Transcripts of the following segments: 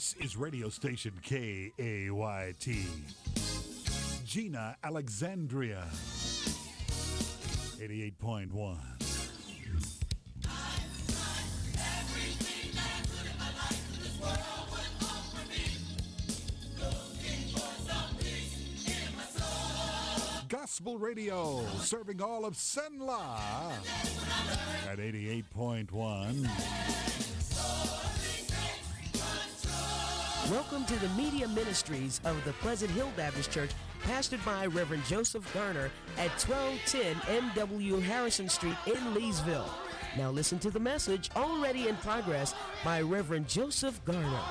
This is radio station KAYT. Gina Alexandria, 88.1. Gospel Radio, serving all of Senla at 88.1. Welcome to the media ministries of the Pleasant Hill Baptist Church, pastored by Reverend Joseph Garner at 1210 M.W. Harrison Street in Leesville. Now listen to the message already in progress by Reverend Joseph Garner.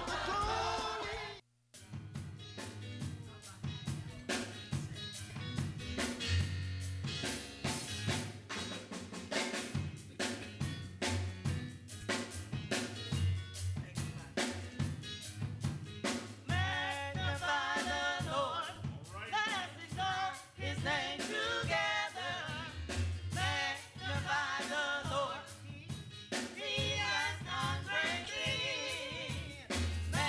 Man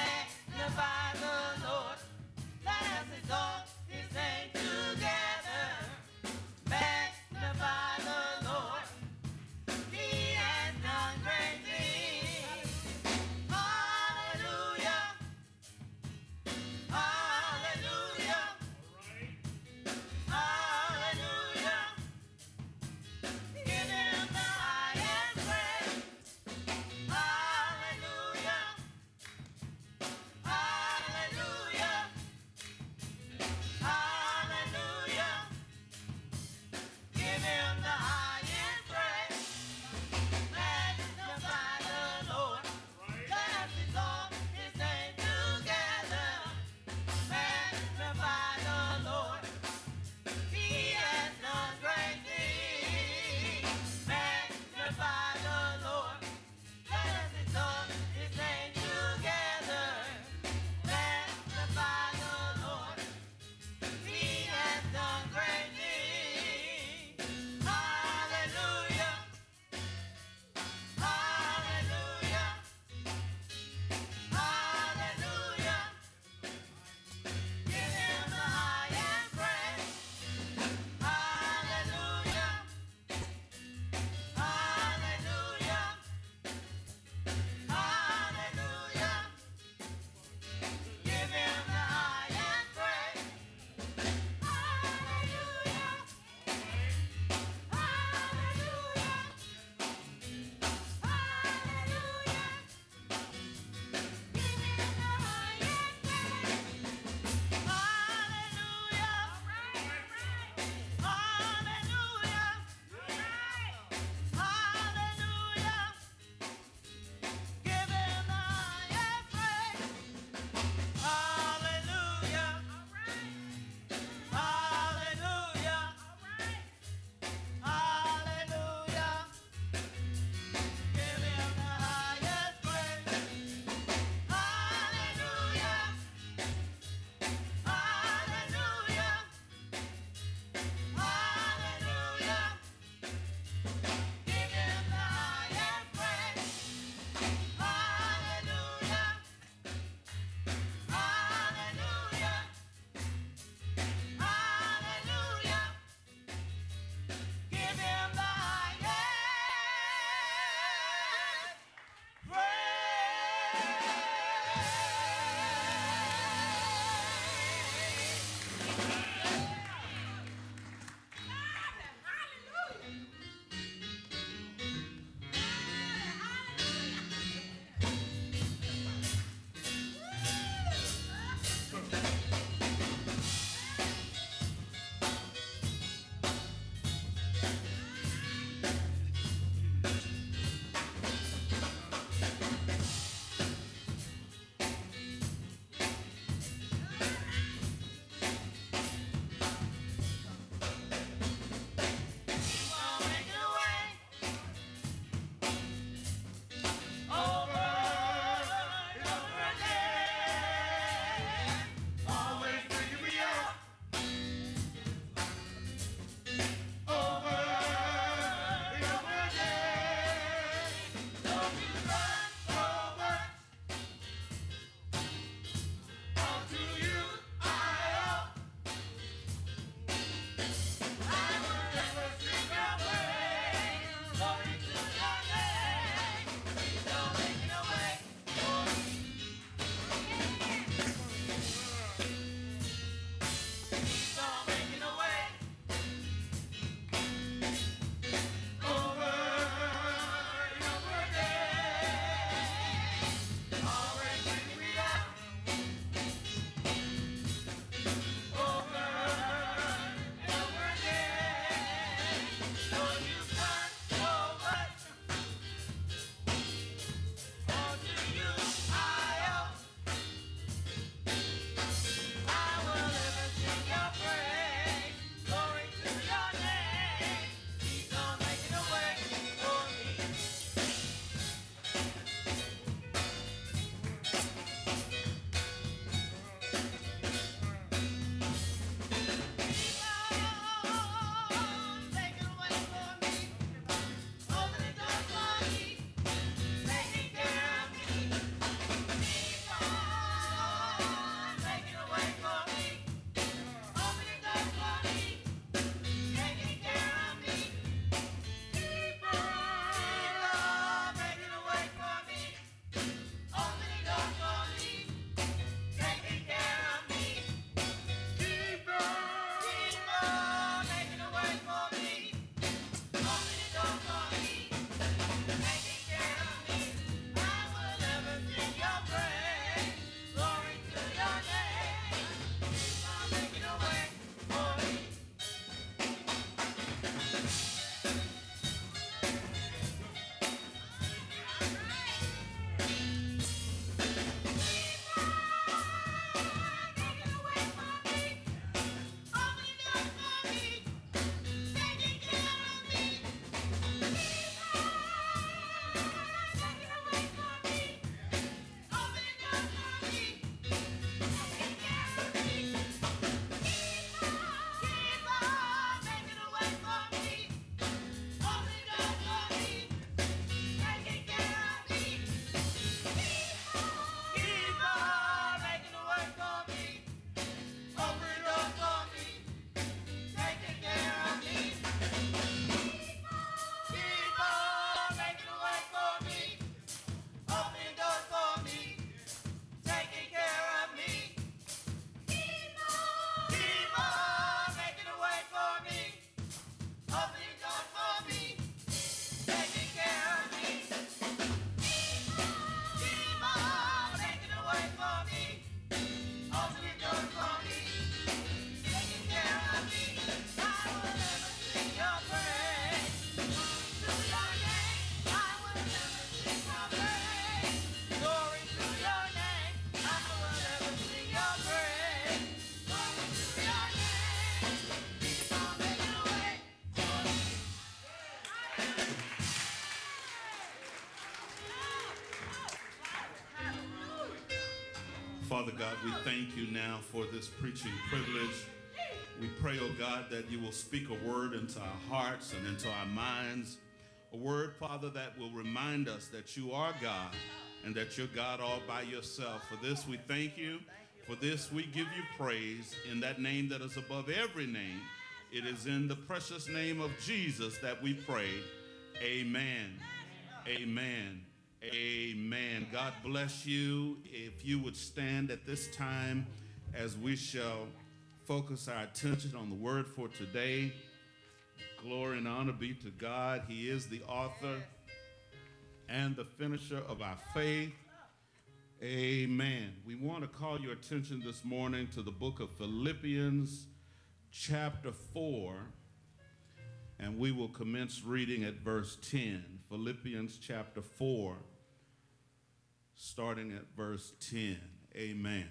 Father God, we thank you now for this preaching privilege. We pray, oh God, that you will speak a word into our hearts and into our minds. A word, Father, that will remind us that you are God and that you're God all by yourself. For this, we thank you. For this, we give you praise in that name that is above every name. It is in the precious name of Jesus that we pray. Amen. Amen. Amen. God bless you. If you would stand at this time as we shall focus our attention on the word for today. Glory and honor be to God. He is the author and the finisher of our faith. Amen. We want to call your attention this morning to the book of Philippians chapter 4, and we will commence reading at verse 10. Philippians chapter 4, starting at verse 10. Amen.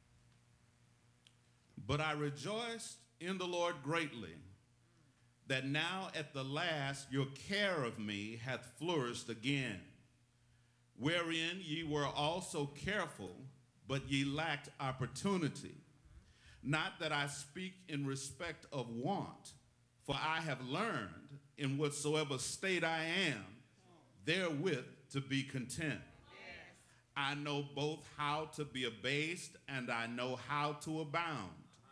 But I rejoiced in the Lord greatly, that now at the last your care of me hath flourished again, wherein ye were also careful, but ye lacked opportunity. Not that I speak in respect of want, for I have learned in whatsoever state I am, therewith to be content. I know both how to be abased and I know how to abound.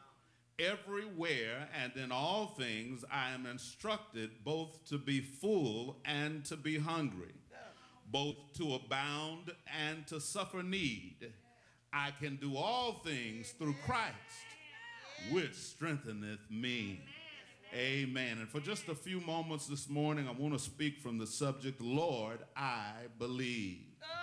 Everywhere and in all things I am instructed both to be full and to be hungry, both to abound and to suffer need. I can do all things through Christ, which strengtheneth me. Amen. And for just a few moments this morning, I want to speak from the subject, Lord, I believe.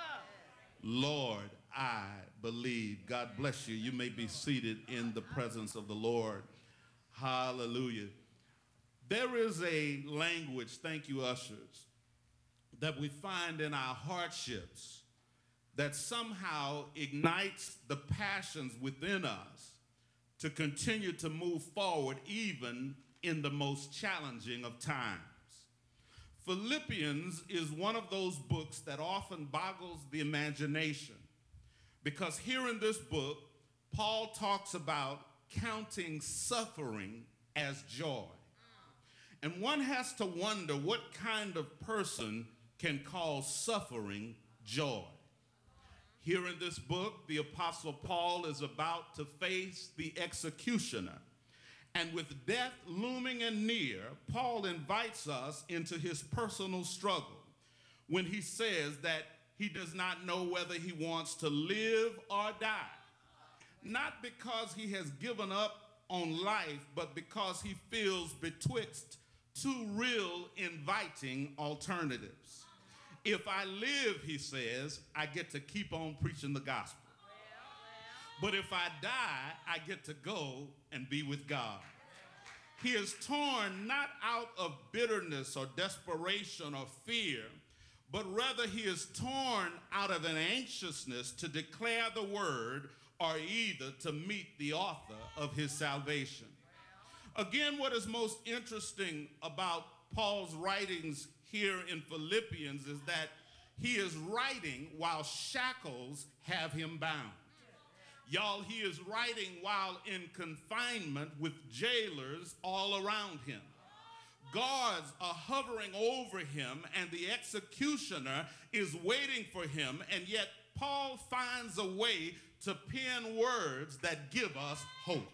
Lord, I believe. God bless you. You may be seated in the presence of the Lord. Hallelujah. There is a language, thank you, ushers, that we find in our hardships that somehow ignites the passions within us to continue to move forward even in the most challenging of times. Philippians is one of those books that often boggles the imagination, because here in this book, Paul talks about counting suffering as joy. And one has to wonder what kind of person can call suffering joy. Here in this book, the Apostle Paul is about to face the executioner. And with death looming and near, Paul invites us into his personal struggle when he says that he does not know whether he wants to live or die. Not because he has given up on life, but because he feels betwixt two real inviting alternatives. If I live, he says, I get to keep on preaching the gospel. But if I die, I get to go and be with God. He is torn not out of bitterness or desperation or fear, but rather he is torn out of an anxiousness to declare the word or either to meet the author of his salvation. Again, what is most interesting about Paul's writings here in Philippians is that he is writing while shackles have him bound. Y'all, he is writing while in confinement with jailers all around him. Guards are hovering over him, and the executioner is waiting for him, and yet Paul finds a way to pen words that give us hope.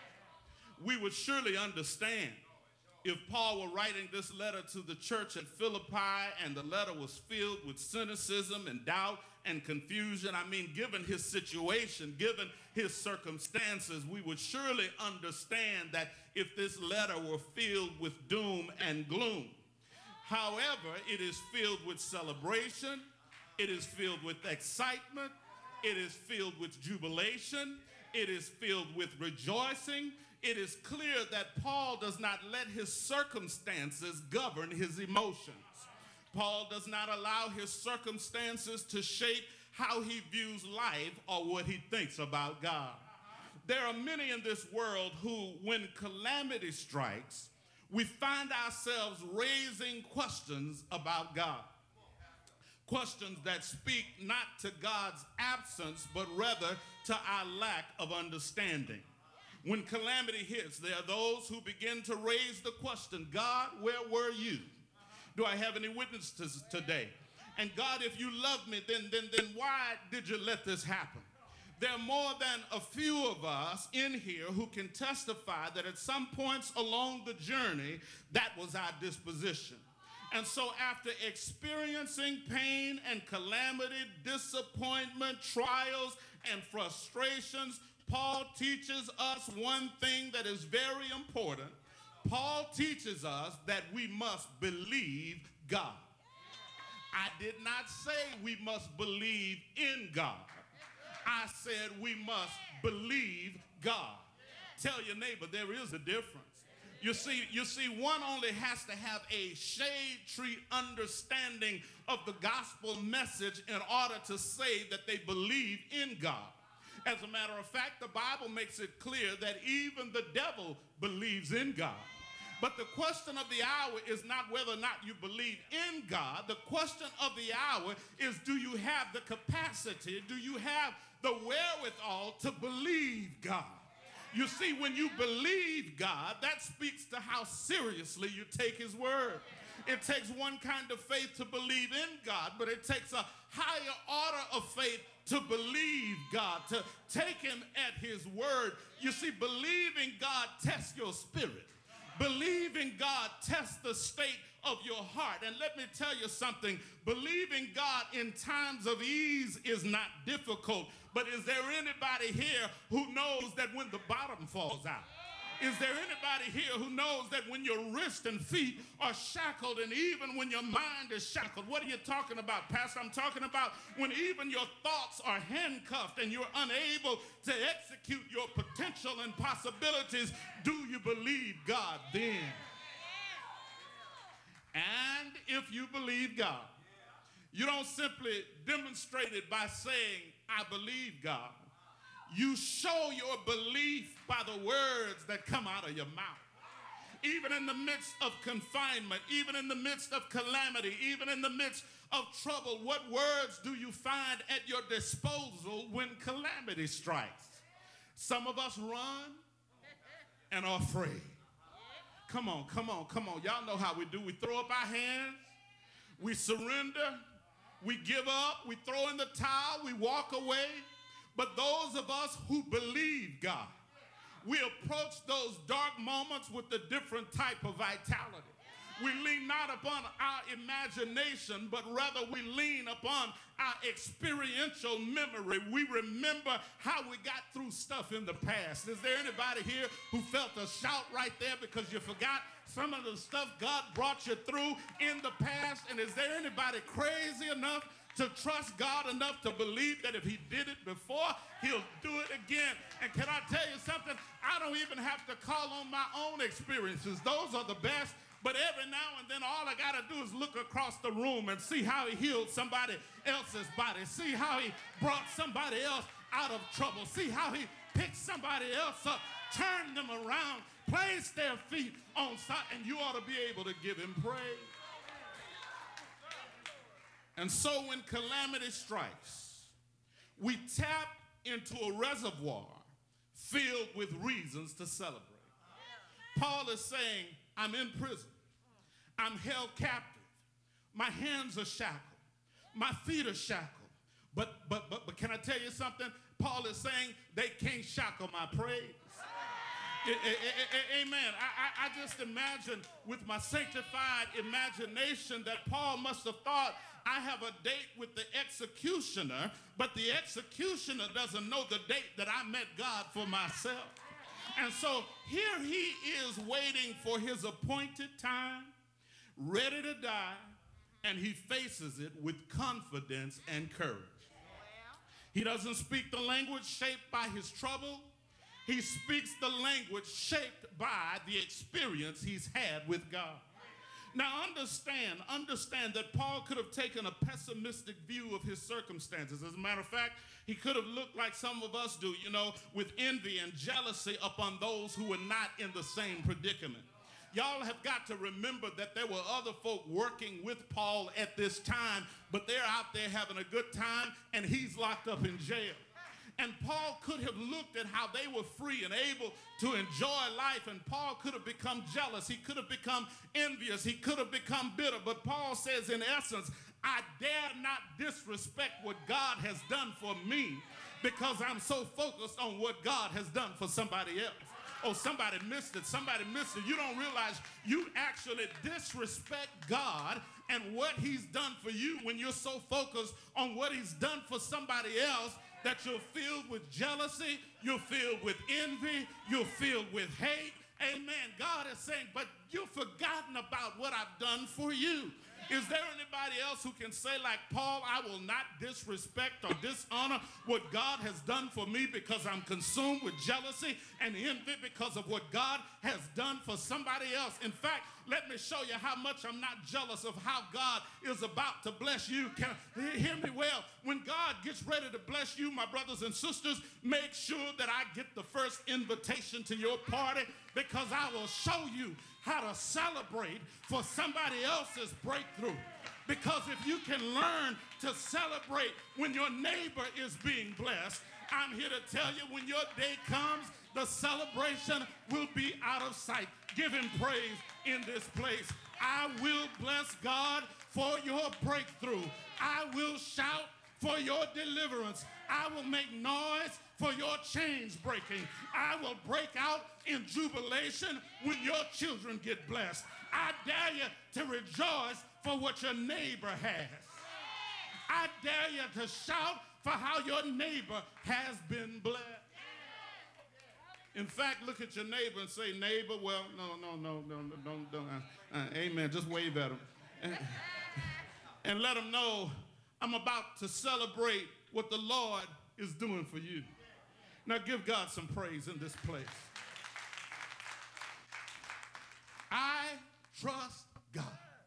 We would surely understand if Paul were writing this letter to the church at Philippi and the letter was filled with cynicism and doubt and confusion. I mean, given his situation, given his circumstances, we would surely understand that if this letter were filled with doom and gloom. However, it is filled with celebration, it is filled with excitement, it is filled with jubilation, it is filled with rejoicing. It is clear that Paul does not let his circumstances govern his emotions. Paul does not allow his circumstances to shape how he views life or what he thinks about God. There are many in this world who, when calamity strikes, we find ourselves raising questions about God. Questions that speak not to God's absence, but rather to our lack of understanding. When calamity hits, there are those who begin to raise the question, God, where were you? Do I have any witnesses today? And God, if you love me, then why did you let this happen? There are more than a few of us in here who can testify that at some points along the journey, that was our disposition. And so after experiencing pain and calamity, disappointment, trials, and frustrations, Paul teaches us one thing that is very important. Paul teaches us that we must believe God. I did not say we must believe in God. I said we must believe God. Tell your neighbor there is a difference. You see, one only has to have a shade tree understanding of the gospel message in order to say that they believe in God. As a matter of fact, the Bible makes it clear that even the devil believes in God. But the question of the hour is not whether or not you believe in God. The question of the hour is, do you have the capacity, do you have the wherewithal to believe God? You see, when you believe God, that speaks to how seriously you take his word. It takes one kind of faith to believe in God, but it takes a higher order of faith to believe God, to take him at his word. You see, believing God tests your spirit. Believing God tests the state of your heart. And let me tell you something, believing God in times of ease is not difficult. But is there anybody here who knows that when the bottom falls out? Is there anybody here who knows that when your wrists and feet are shackled and even when your mind is shackled? What are you talking about, Pastor? I'm talking about when even your thoughts are handcuffed and you're unable to execute your potential and possibilities. Do you believe God then? And if you believe God, you don't simply demonstrate it by saying, I believe God. You show your belief by the words that come out of your mouth. Even in the midst of confinement, even in the midst of calamity, even in the midst of trouble, what words do you find at your disposal when calamity strikes? Some of us run and are afraid. Come on, come on, come on. Y'all know how we do. We throw up our hands, we surrender, we give up, we throw in the towel, we walk away. But those of us who believe God, we approach those dark moments with a different type of vitality. We lean not upon our imagination, but rather we lean upon our experiential memory. We remember how we got through stuff in the past. Is there anybody here who felt a shout right there because you forgot some of the stuff God brought you through in the past? And is there anybody crazy enough to trust God enough to believe that if he did it before, he'll do it again? And can I tell you something? I don't even have to call on my own experiences. Those are the best. But every now and then, all I got to do is look across the room and see how he healed somebody else's body. See how he brought somebody else out of trouble. See how he picked somebody else up, turned them around, placed their feet on side, and you ought to be able to give him praise. And so when calamity strikes, we tap into a reservoir filled with reasons to celebrate. Paul is saying, I'm in prison. I'm held captive. My hands are shackled. My feet are shackled. But can I tell you something? Paul is saying they can't shackle my praise. Amen. I just imagine with my sanctified imagination that Paul must have thought, I have a date with the executioner, but the executioner doesn't know the date that I met God for myself. And so here he is waiting for his appointed time, ready to die, and he faces it with confidence and courage. He doesn't speak the language shaped by his trouble. He speaks the language shaped by the experience he's had with God. Now understand that Paul could have taken a pessimistic view of his circumstances. As a matter of fact, he could have looked like some of us do, with envy and jealousy upon those who were not in the same predicament. Y'all have got to remember that there were other folk working with Paul at this time, but they're out there having a good time, and he's locked up in jail. And Paul could have looked at how they were free and able to enjoy life, and Paul could have become jealous. He could have become envious. He could have become bitter. But Paul says, in essence, I dare not disrespect what God has done for me because I'm so focused on what God has done for somebody else. Oh, somebody missed it. Somebody missed it. You don't realize you actually disrespect God and what he's done for you when you're so focused on what he's done for somebody else that you're filled with jealousy, you're filled with envy, you're filled with hate. Amen. God is saying, but you've forgotten about what I've done for you. Is there anybody else who can say, like Paul, I will not disrespect or dishonor what God has done for me because I'm consumed with jealousy and envy because of what God has done for somebody else? In fact, let me show you how much I'm not jealous of how God is about to bless you. Can hear me well? When God gets ready to bless you, my brothers and sisters, make sure that I get the first invitation to your party, because I will show you how to celebrate for somebody else's breakthrough. Because if you can learn to celebrate when your neighbor is being blessed, I'm here to tell you, when your day comes, the celebration will be out of sight. Give him praise in this place. I will bless God for your breakthrough. I will shout for your deliverance. I will make noise for your chains breaking. I will break out in jubilation when your children get blessed. I dare you to rejoice for what your neighbor has. I dare you to shout for how your neighbor has been blessed. In fact, look at your neighbor and say, neighbor, well, don't. Amen. Just wave at him. And let him know I'm about to celebrate what the Lord is doing for you. Now give God some praise in this place. I trust God.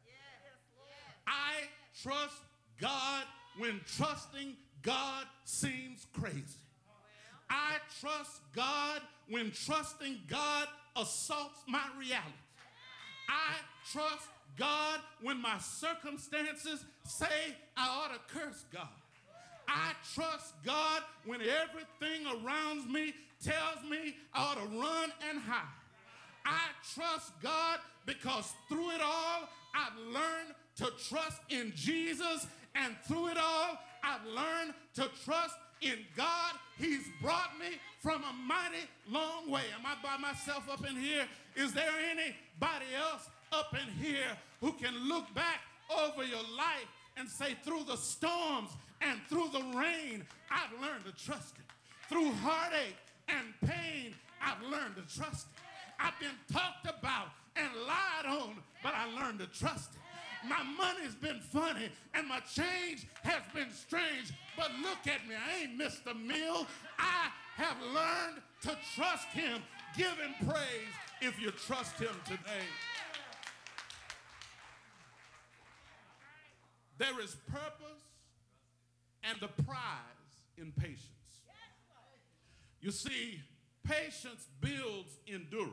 I trust God when trusting God seems crazy. I trust God when trusting God assaults my reality. I trust God when my circumstances say I ought to curse God. I trust God when everything around me tells me I ought to run and hide. I trust God because through it all, I've learned to trust in Jesus, and through it all, I've learned to trust in God. He's brought me from a mighty long way. Am I by myself up in here? Is there anybody else up in here who can look back over your life and say, through the storms and through the rain, I've learned to trust him. Through heartache and pain, I've learned to trust him. I've been talked about and lied on, but I learned to trust him. My money's been funny and my change has been strange, but look at me, I ain't missed a meal. I have learned to trust him. Give him praise if you trust him today. There is purpose and a prize in patience. You see, patience builds endurance.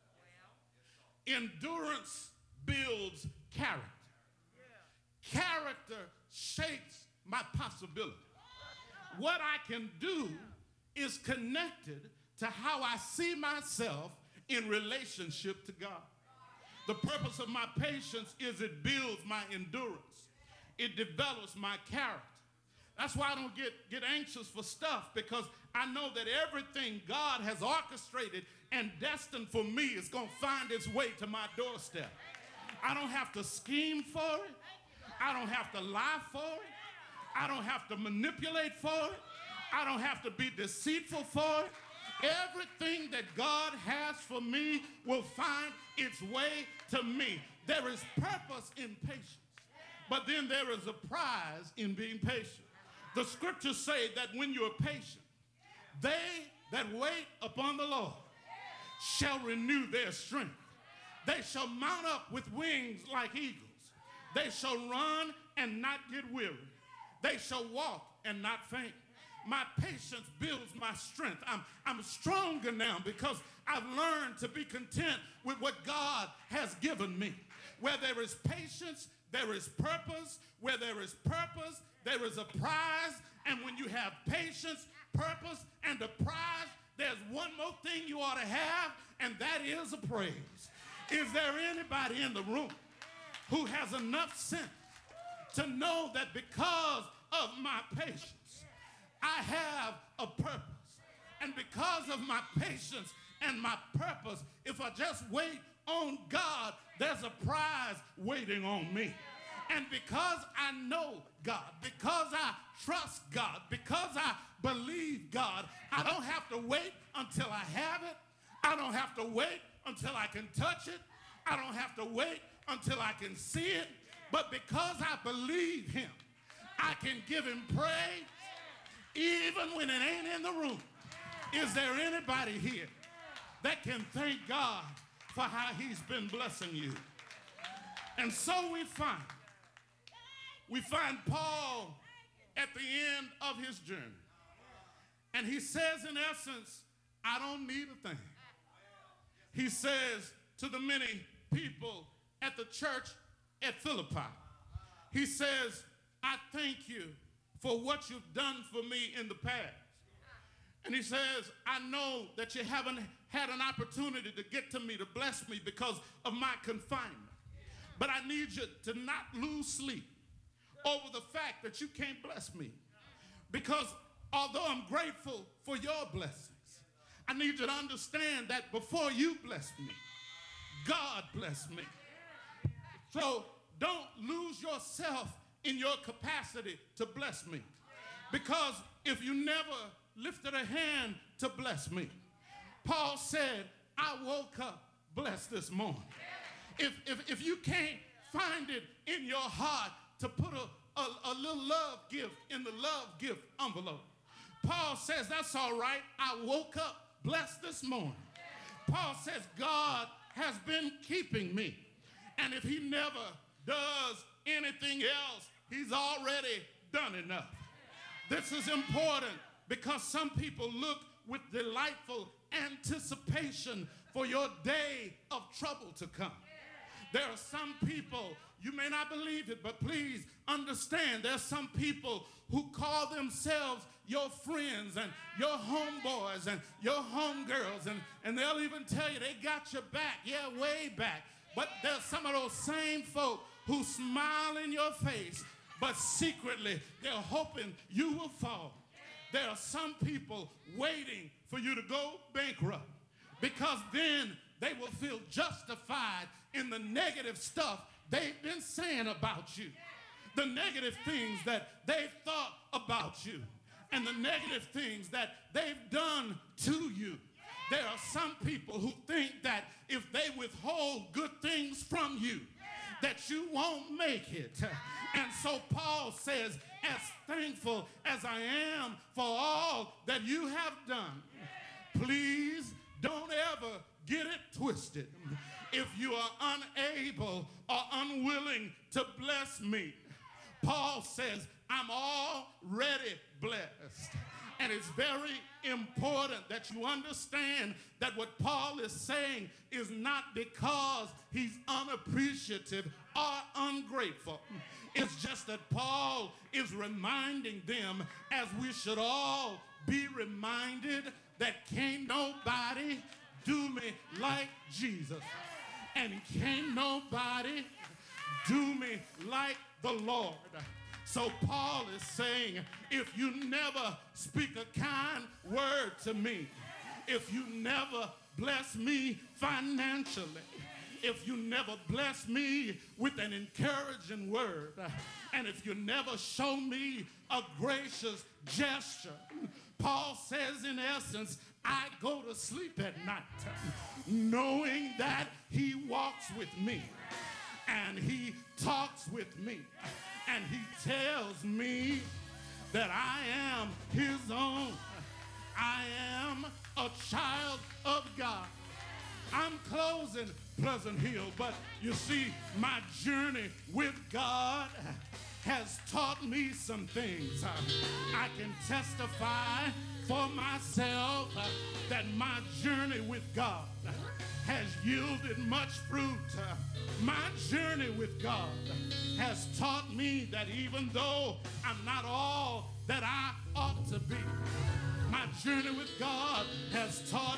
Endurance builds character. Character shapes my possibility. What I can do is connected to how I see myself in relationship to God. The purpose of my patience is it builds my endurance. It develops my character. That's why I don't get anxious for stuff, because I know that everything God has orchestrated and destined for me is going to find its way to my doorstep. I don't have to scheme for it. I don't have to lie for it. I don't have to manipulate for it. I don't have to be deceitful for it. Everything that God has for me will find its way to me. There is purpose in patience, but then there is a prize in being patient. The scriptures say that when you're patient, they that wait upon the Lord shall renew their strength. They shall mount up with wings like eagles. They shall run and not get weary. They shall walk and not faint. My patience builds my strength. I'm stronger now because I've learned to be content with what God has given me. Where there is patience, there is purpose. Where there is purpose, there is a prize. And when you have patience, purpose, and a prize, there's one more thing you ought to have, and that is a praise. Is there anybody in the room who has enough sense to know that because of my patience, I have a purpose? And because of my patience and my purpose, if I just wait on God, there's a prize waiting on me. And because I know God, because I trust God, because I believe God, I don't have to wait until I have it. I don't have to wait until I can touch it. I don't have to wait until I can see it. But because I believe him, I can give him praise even when it ain't in the room. Is there anybody here that can thank God for how he's been blessing you? And so we find Paul at the end of his journey. And he says, in essence, I don't need a thing. He says to the many people at the church at Philippi, he says, I thank you for what you've done for me in the past. And he says, I know that you haven't had an opportunity to get to me, to bless me because of my confinement. But I need you to not lose sleep over the fact that you can't bless me. Because although I'm grateful for your blessings, I need you to understand that before you blessed me, God blessed me. So don't lose yourself in your capacity to bless me. Because if you never lifted a hand to bless me, Paul said, I woke up blessed this morning. If you can't find it in your heart to put a little love gift in the love gift envelope, Paul says, that's all right. I woke up blessed this morning. Paul says, God has been keeping me. And if he never does anything else, he's already done enough. This is important because some people look with delightful anticipation for your day of trouble to come. There are some people, you may not believe it, but please understand, there's some people who call themselves your friends and your homeboys and your homegirls, and they'll even tell you they got your back, yeah, way back. But there's some of those same folk who smile in your face, but secretly they're hoping you will fall. There are some people waiting for you to go bankrupt because then they will feel justified in the negative stuff they've been saying about you, the negative things that they've thought about you, and the negative things that they've done to you. There are some people who think that if they withhold good things from you, that you won't make it. And so Paul says, as thankful as I am for all that you have done, please don't ever get it twisted. If you are unable or unwilling to bless me, Paul says, I'm already blessed. And it's very important that you understand that what Paul is saying is not because he's unappreciative or ungrateful. It's just that Paul is reminding them, as we should all be reminded, that can't nobody do me like Jesus. And can't nobody do me like the Lord. So Paul is saying, if you never speak a kind word to me, if you never bless me financially, if you never bless me with an encouraging word, and if you never show me a gracious gesture, Paul says in essence, I go to sleep at night knowing that he walks with me and he talks with me and he tells me that I am his own. I am a child of God. I'm closing Pleasant Hill, but you see, my journey with God has taught me some things. I can testify for myself that my journey with God has yielded much fruit. My journey with God has taught me that even though I'm not all that I ought to be, my journey with God has taught